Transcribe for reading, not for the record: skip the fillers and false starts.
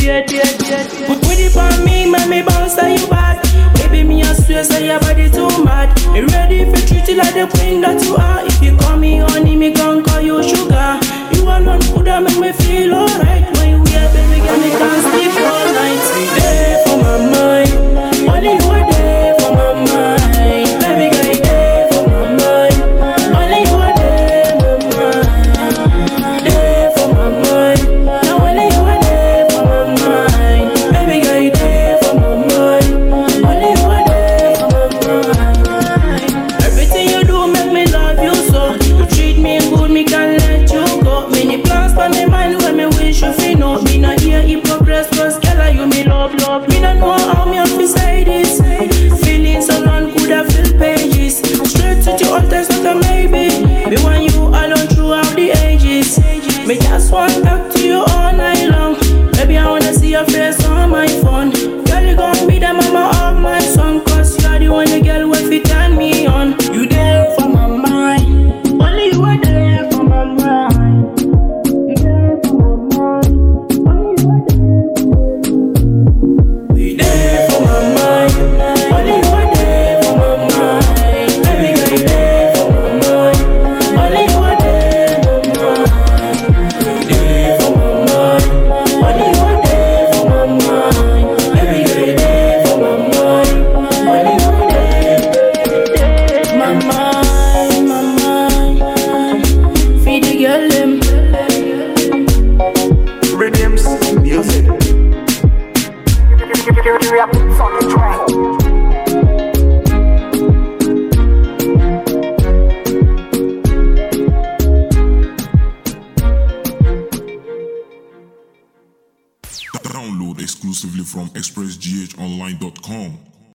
Put it on me, man, me bounce say you bad. Baby, me I swear say your body too mad. Me ready for treat you like the queen that you are. If you call me honey, me gon' call you sugar. You alone coulda make me feel alright. When you here, baby, girl, me can't sleep all night. You there for my mind, only you are there for my mind. Baby, girl, you there for my mind, only you are there for my mind. There for my mind, now only you are there for my mind. Baby, girl, you there for my mind, only you are there for my mind. Everything you do make me love you so. You treat me good, me can't let you go. Many plans for me mind when me wish you feel no. Me not here in progress, cause girl, you me love. Me not know how me have to say this. Feeling so long, could have filled pages. Straight to your altar, not a maybe. Me want you alone throughout the ages. Me just want to talk to you all night long. Baby, I wanna see your face on my phone. Girl, you gon' be the mama of my son, cause you're the only girl who fit turn me on. You there for my mind, only you are there for my mind. You there for my mind, only you are there. You there for my mind, only you are there for my mind. Baby girl, you there for my mind, only you are there for my mind. You there for my mind, only you are there for my mind. Baby girl, you there for my mind, only you are there. My mind, feed the girl them. Rhythms, music. Download exclusively from expressghonline.com.